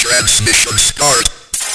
Transmission start.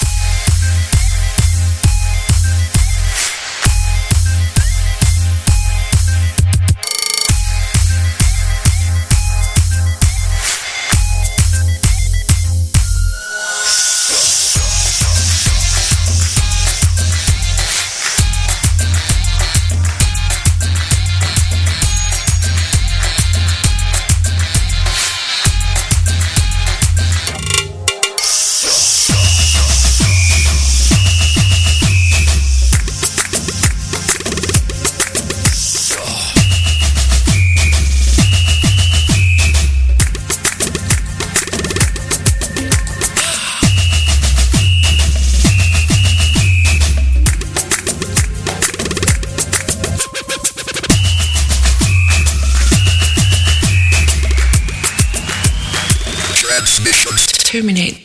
Transmissions terminate.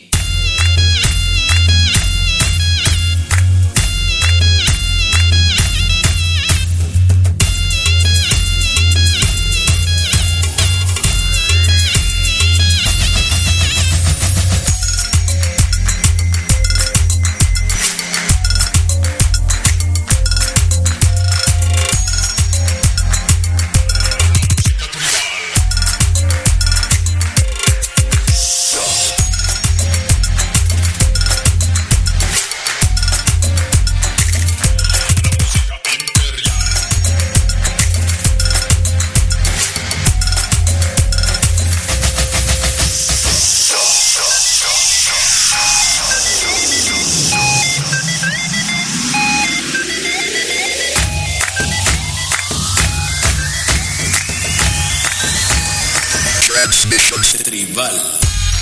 Transmissions Tribal.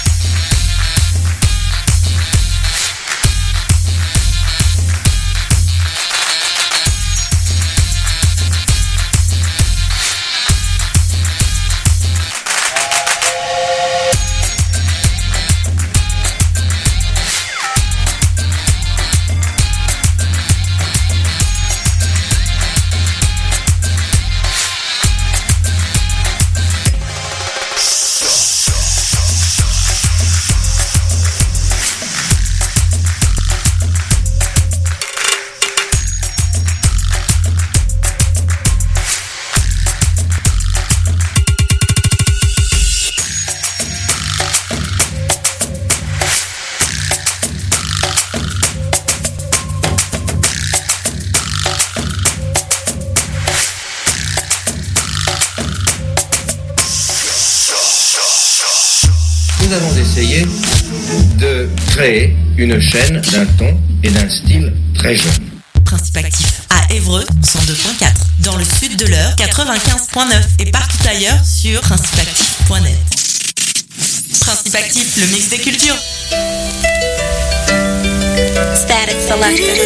Nous avons essayé de créer une chaîne d'un ton et d'un style très jeune. Principe actif à Évreux 102.4, dans le sud de l'Eure 95.9 et partout ailleurs sur principeactif.net. Principe actif, le mix des cultures. Static selected.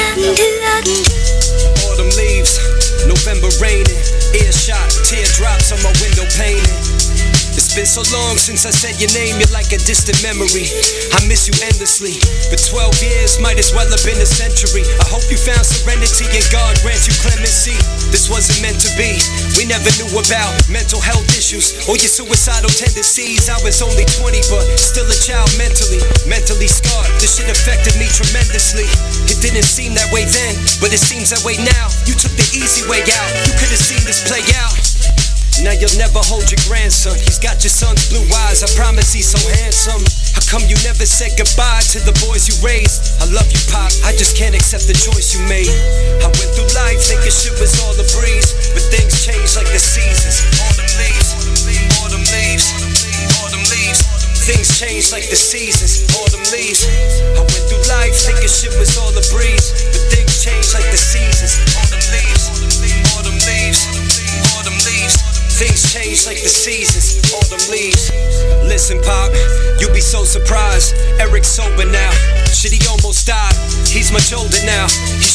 Autumn leaves, November raining, earshot, teardrops on my window painting. It's been so long since I said your name, you're like a distant memory. I miss you endlessly, but 12 years might as well have been a century. I hope you found serenity and God grants you clemency. This wasn't meant to be, we never knew about mental health issues or your suicidal tendencies. I was only 20 but still a child mentally scarred. This shit affected me tremendously. It didn't seem that way then, but it seems that way now. You took the easy way out, you could have seen this play out. Now you'll never hold your grandson. He's got your son's blue eyes, I promise he's so handsome. How come you never said goodbye to the boys you raised? I love you, Pop, I just can't accept the choice you made. I went through life thinking shit was all a breeze, but things change like the seasons. Autumn leaves, autumn leaves, autumn leaves. Things change like the seasons. Autumn leaves. I went through life thinking shit was all a breeze, but things change like the seasons. Autumn leaves, autumn leaves, autumn leaves. Things change like the seasons, autumn leaves. Listen, Pop, you'll be so surprised. Eric's sober now. Shit, he almost died. He's much older now. He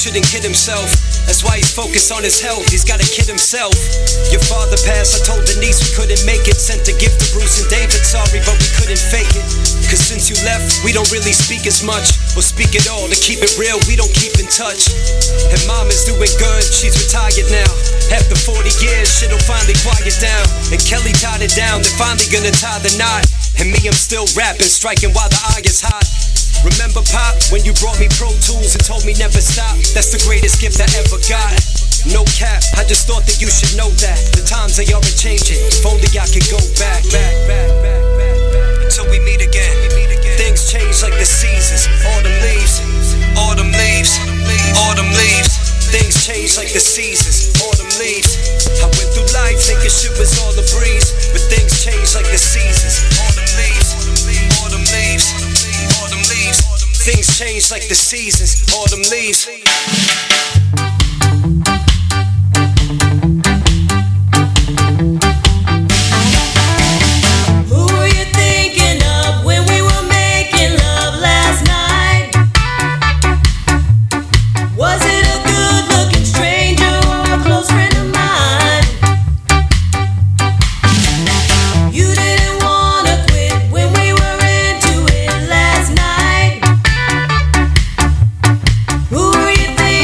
shouldn't kid himself. That's why he's focused on his health, he's gotta kid himself. Your father passed, I told Denise we couldn't make it. Sent a gift to Bruce and David, sorry but we couldn't fake it. Cause since you left, we don't really speak as much, or speak at all. To keep it real, we don't keep in touch. And mom is doing good, she's retired now. After 40 years, shit'll finally quiet down. And Kelly tied it down, they're finally gonna tie the knot. And me, I'm still rapping, striking while the eye is hot. Remember Pop, when you brought me Pro Tools and told me never stop? That's the greatest gift I ever got. No cap, I just thought that you should know that the times they are changing. If only I could go back until we meet again. Things change like the seasons. Autumn leaves, autumn leaves, autumn leaves. Things change like the seasons. Autumn leaves. I went through life thinking shit was all a breeze, but things change like the seasons. Autumn leaves, autumn leaves, autumn leaves. Things change like the seasons. Autumn leaves. Who were you thinking?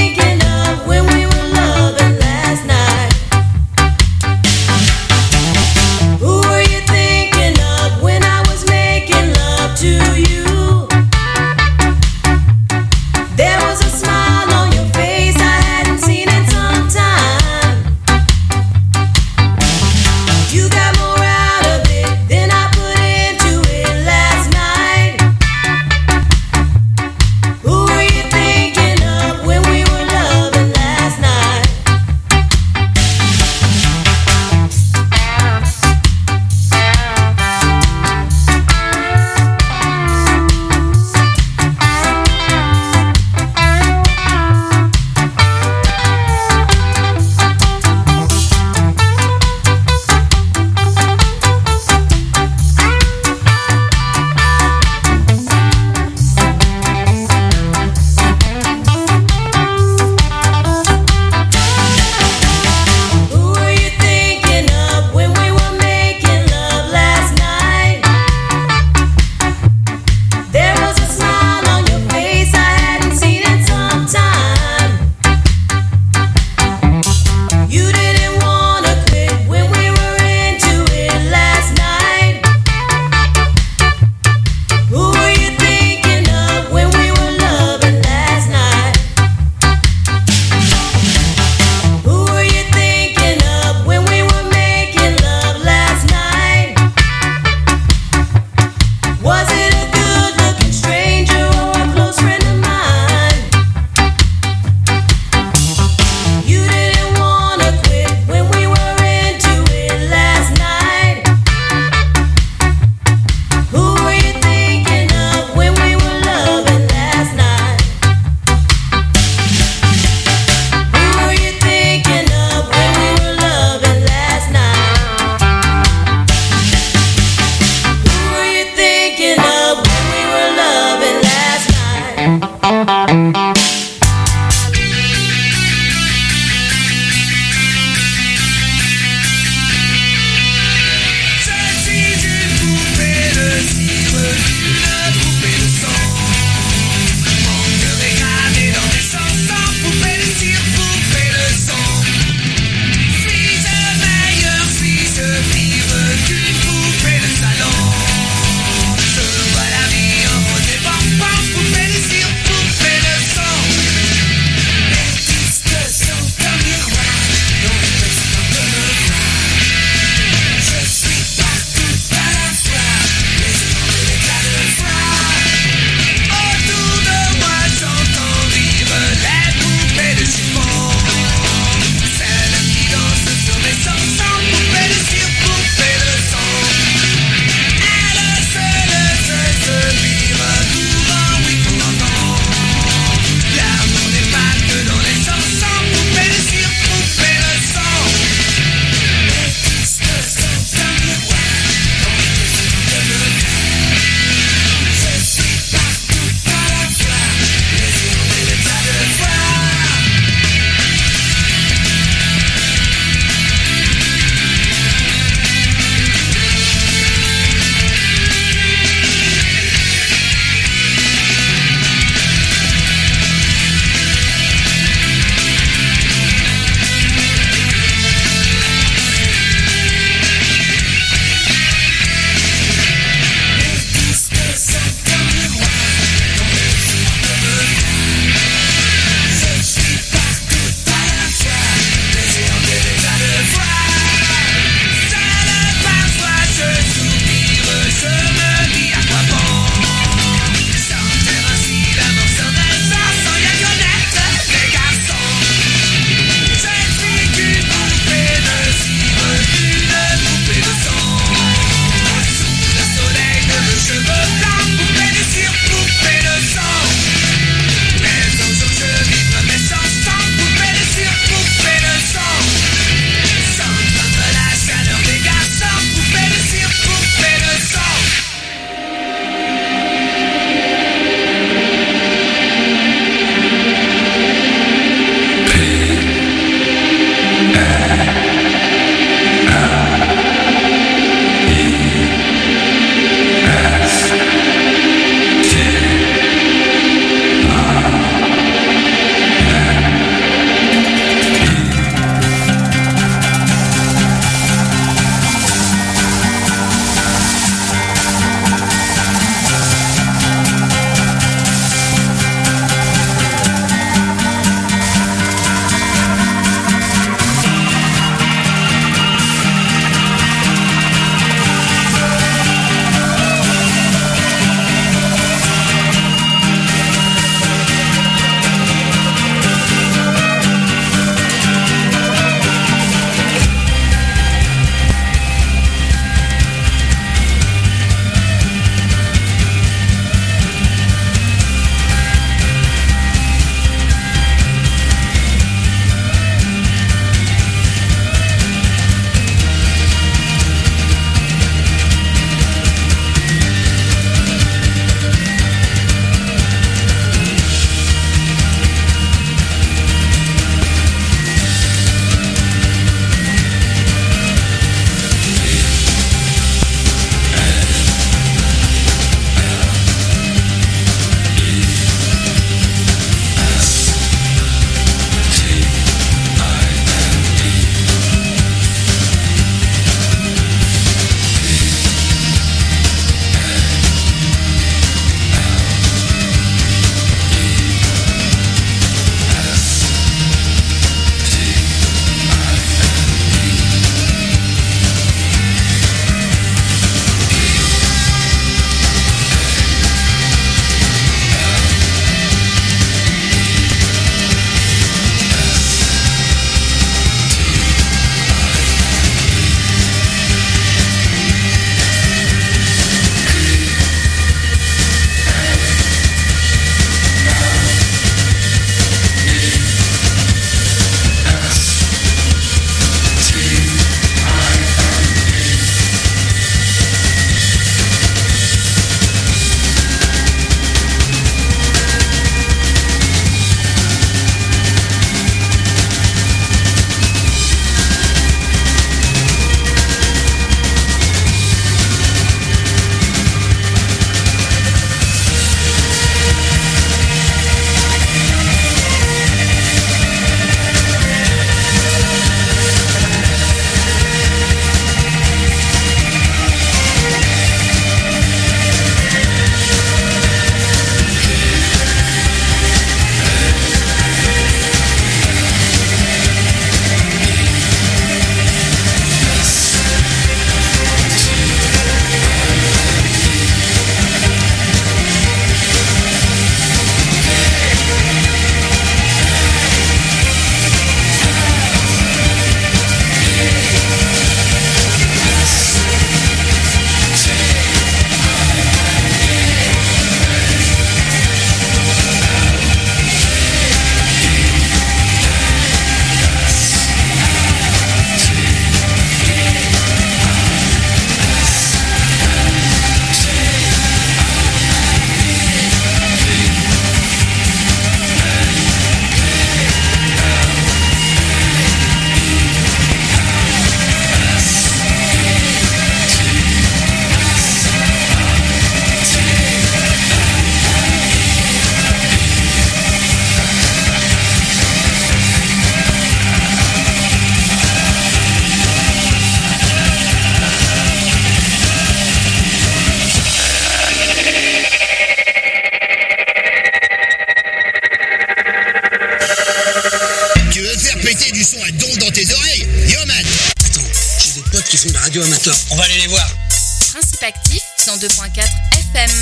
radio amateur. On va aller les voir. Principe actif 102.4 FM.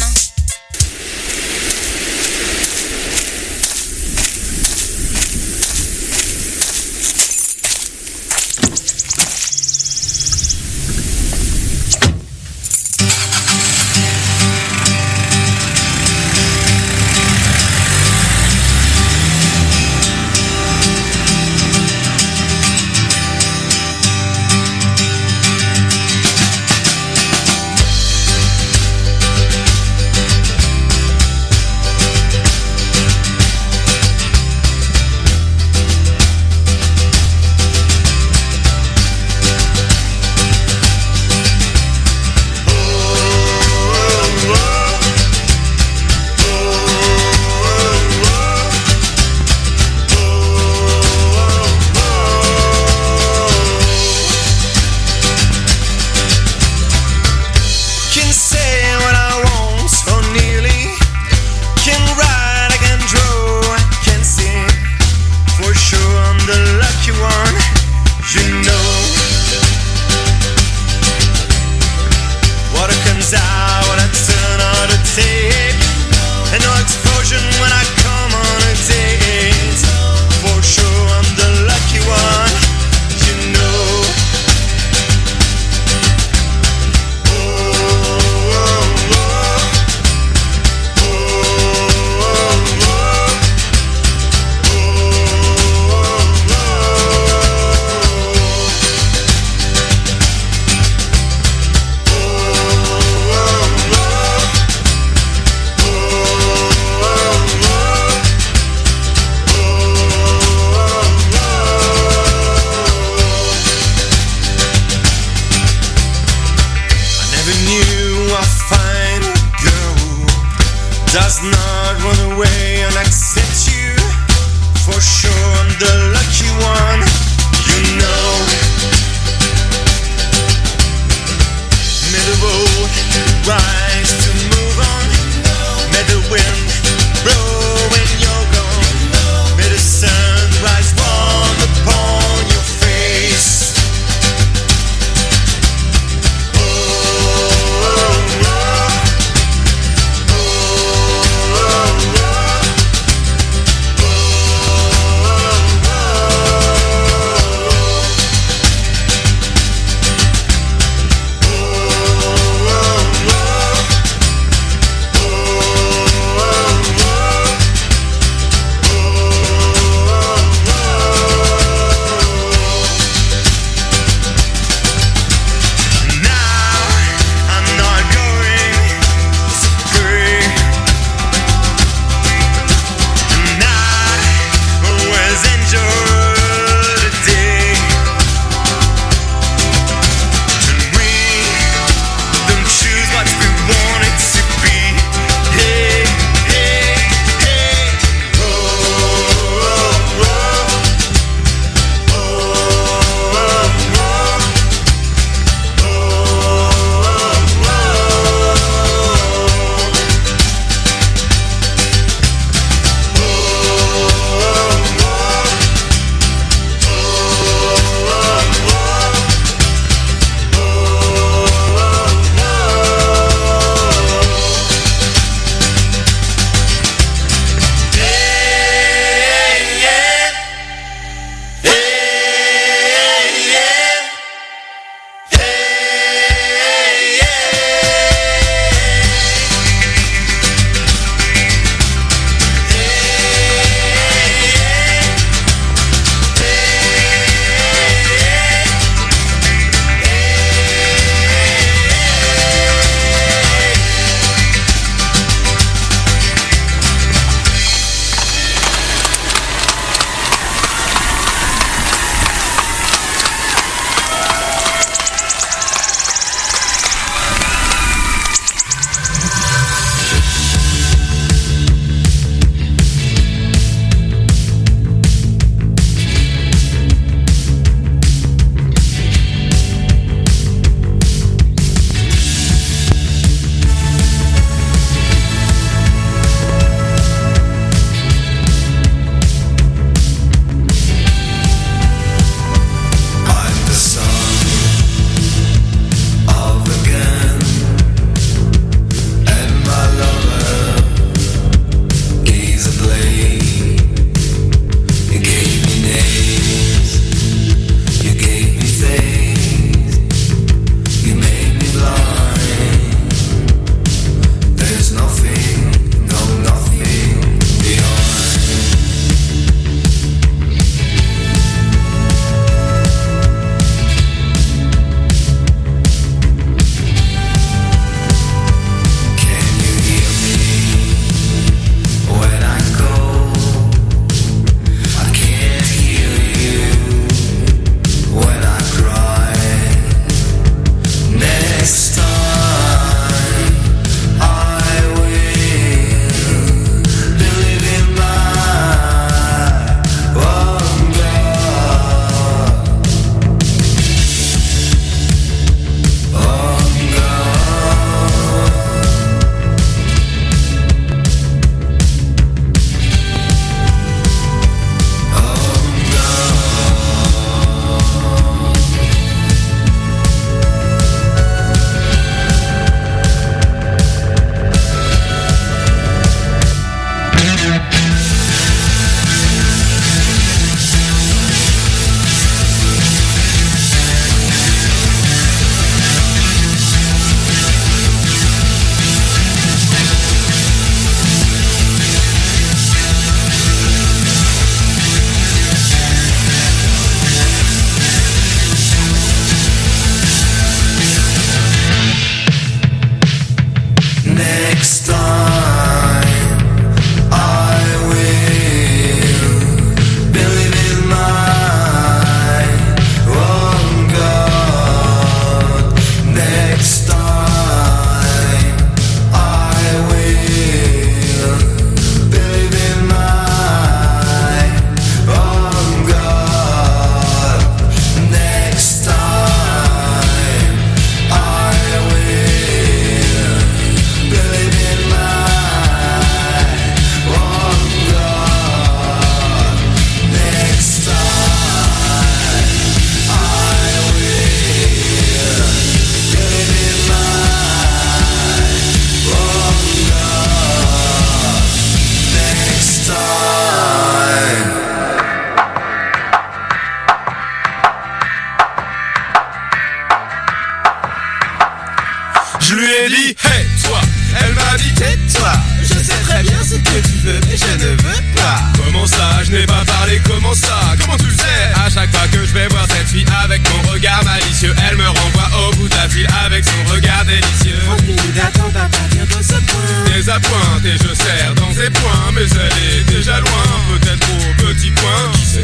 je lui ai dit hey toi, elle m'a dit tais-toi. Je sais très bien ce que tu veux mais je ne veux pas. Comment ça, je n'ai pas parlé, comment ça? Comment tu le sais? À chaque fois que je vais voir cette fille avec mon regard malicieux, elle me renvoie au bout de la file avec son regard délicieux. 30 minutes d'attente à partir de ce point. Des appointes et je serre dans ses poings, mais elle est déjà loin, peut-être au petit coin. Qui c'est?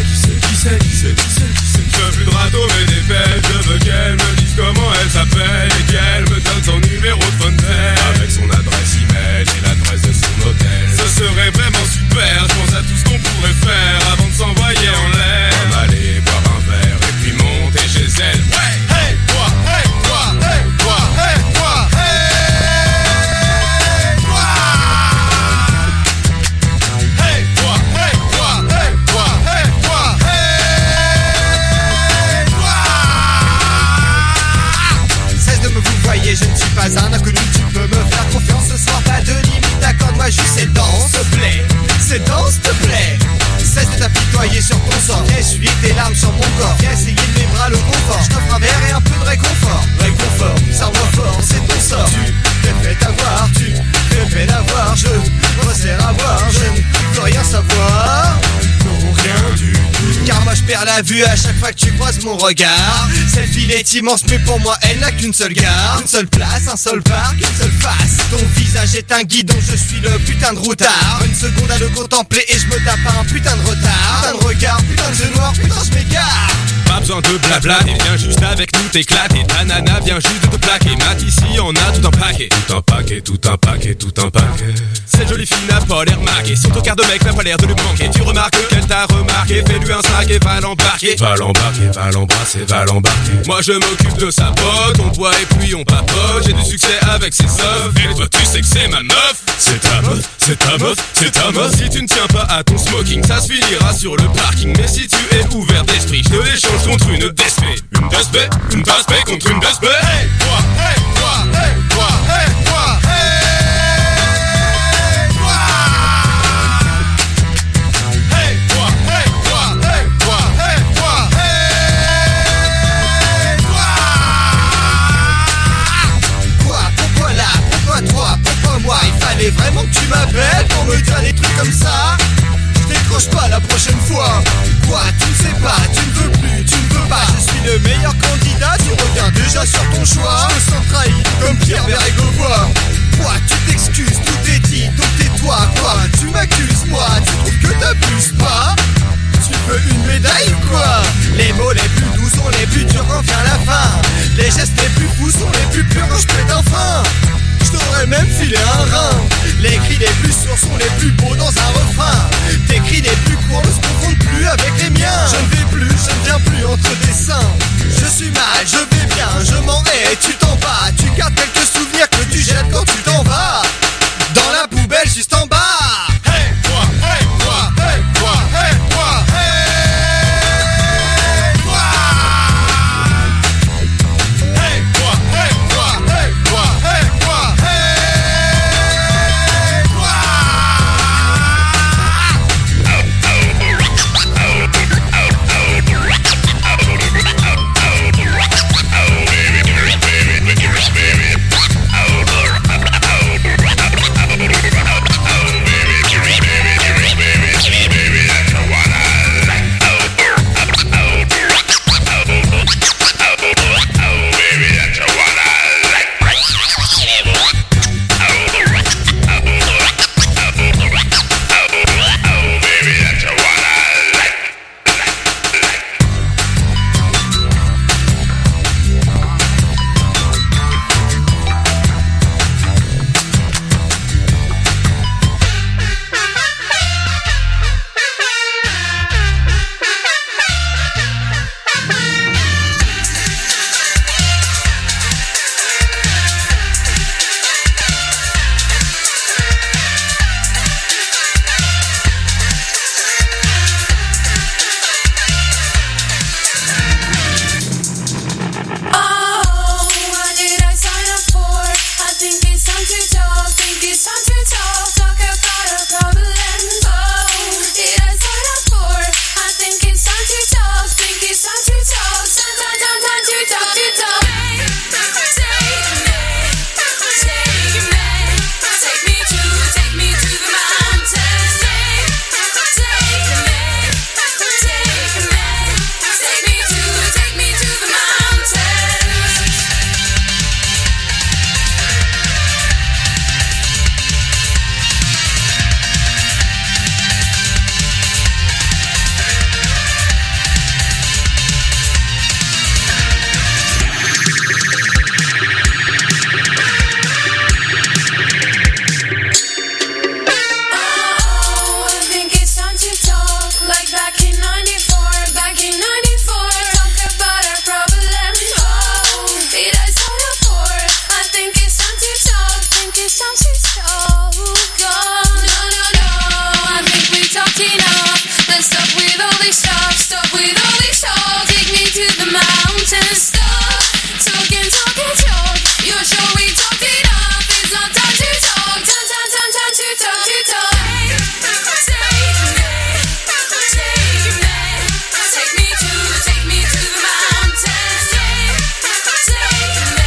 Je veux plus de râteau mais des pelles. Je veux qu'elle me dise comment elle s'appelle et qu'elle me donne son numéro de phone avec son adresse email et l'adresse de son hôtel. Ce serait vraiment super, je pense à tout ce qu'on pourrait faire avant de s'envoyer en l'air. Comme aller boire un verre et puis monter chez elle. Ouais, hey, toi, hey, toi, hey, toi, hey, toi, hey, toi. Hey, toi, hey, toi, hey, toi, hey, toi, hey, toi. Cesse de me vous voyez, je ne suis pas un inconnu, tu peux me faire confiance ce soir, pas de limite, accorde-moi juste ces danses, s'il te plaît, ces danses, s'il te plaît. Cesse de t'apitoyer sur ton sort, essuie tes larmes sur mon corps, viens essayer de mes bras le confort, je t'offre un verre et un peu de réconfort. Réconfort, ça rend fort, c'est ton sort, tu t'es fait avoir, tu t'es fait avoir, je resserre à voir, je ne veux rien savoir, non rien du tout. Car moi je perds la vue à chaque fois que tu croises mon regard. Cette ville est immense mais pour moi elle n'a qu'une seule gare, une seule place, un seul parc, une seule face. Ton visage est un guidon, je suis le putain de routard. Une seconde à le contempler et je me tape un putain de retard. Putain de regard, putain de jeu noir, putain je m'égare. Pas besoin de blabla, et viens juste avec nous t'éclater. Ta nana vient juste de te plaquer. Mat ici on a tout un paquet. Tout un paquet, tout un paquet, tout un paquet. Cette jolie fille n'a pas l'air marquée, son tocard de mec n'a pas l'air de lui manquer. Tu remarques qu'elle t'a remarqué, fais-lui un snack et va l'embarquer. Va l'embarquer, va l'embrasser, va l'embarquer. Moi je m'occupe de sa pote, on boit et puis on papote. J'ai du succès avec ses seufs, et toi tu sais que c'est ma meuf. C'est ta meuf, c'est ta meuf, c'est ta meuf. Si tu ne tiens pas à ton smoking, ça se finira sur le parking. Mais si tu es ouvert d'esprit, je te l'échange contre une DSP. Une DSP, une DSP contre une DSP. Hey toi, hey toi, hey toi, hey toi, hey toi. Hey toi, hey toi, hey toi, hey toi, hey toi. Quoi, pourquoi là, pourquoi toi, pourquoi moi? Il fallait vraiment que tu m'appelles pour me dire des trucs comme ça. Je décroche pas la prochaine fois. Quoi, tu ne sais pas, tu ne veux plus, tu ne veux pas. Je suis le meilleur candidat, tu reviens déjà sur ton choix. Je me sens trahi comme Pierre Bérégovoy. Quoi, tu t'excuses, tout est dit, donc tais-toi. Quoi, tu m'accuses, moi, tu trouves que t'abuses pas? Tu veux une médaille ou quoi? Les mots les plus doux sont les plus durs quand vient la fin. Les gestes les plus fous sont les plus purs quand je pète enfin. Je t'aurais même filé un rein. Les cris les plus sourds sont les plus beaux dans un refrain. Tes cris les plus courts ne se confondent plus avec les miens. Je ne vais plus, je ne viens plus entre tes seins. Je suis mal, je vais bien, je m'en vais.